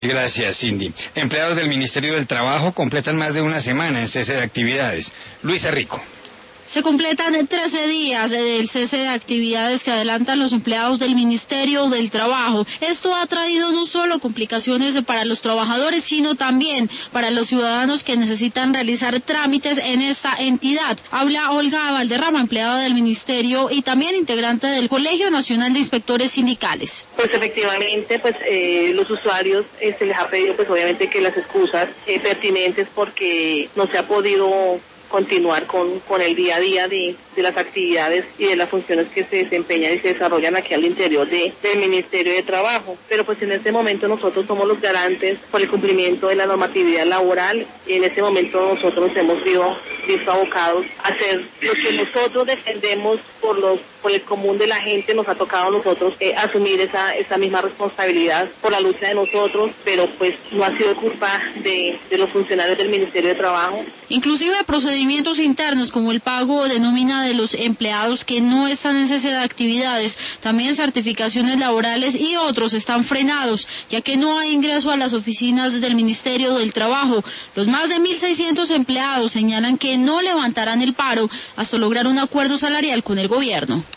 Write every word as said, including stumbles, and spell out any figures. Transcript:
Gracias, Cindy. Empleados del Ministerio del Trabajo completan más de una semana en cese de actividades. Luisa Rico. Se completan trece días del cese de actividades que adelantan los empleados del Ministerio del Trabajo. Esto ha traído no solo complicaciones para los trabajadores, sino también para los ciudadanos que necesitan realizar trámites en esta entidad. Habla Olga Valderrama, empleada del Ministerio y también integrante del Colegio Nacional de Inspectores Sindicales. Pues efectivamente, pues eh, los usuarios eh, se les ha pedido pues obviamente que las excusas eh, pertinentes porque no se ha podido continuar con, con el día a día de, de las actividades y de las funciones que se desempeñan y se desarrollan aquí al interior de, del Ministerio de Trabajo. Pero pues en este momento nosotros somos los garantes por el cumplimiento de la normatividad laboral y en este momento nosotros nos hemos sido visto abocados a hacer lo que nosotros defendemos por los por el común de la gente. Nos ha tocado a nosotros eh, asumir esa, esa misma responsabilidad por la lucha de nosotros, pero pues no ha sido culpa de, de los funcionarios del Ministerio de Trabajo. Inclusive procedimientos internos como el pago de nómina de los empleados que no están en cese de actividades, también certificaciones laborales y otros están frenados, ya que no hay ingreso a las oficinas del Ministerio del Trabajo. Los más de mil seiscientos empleados señalan que no levantarán el paro hasta lograr un acuerdo salarial con el gobierno.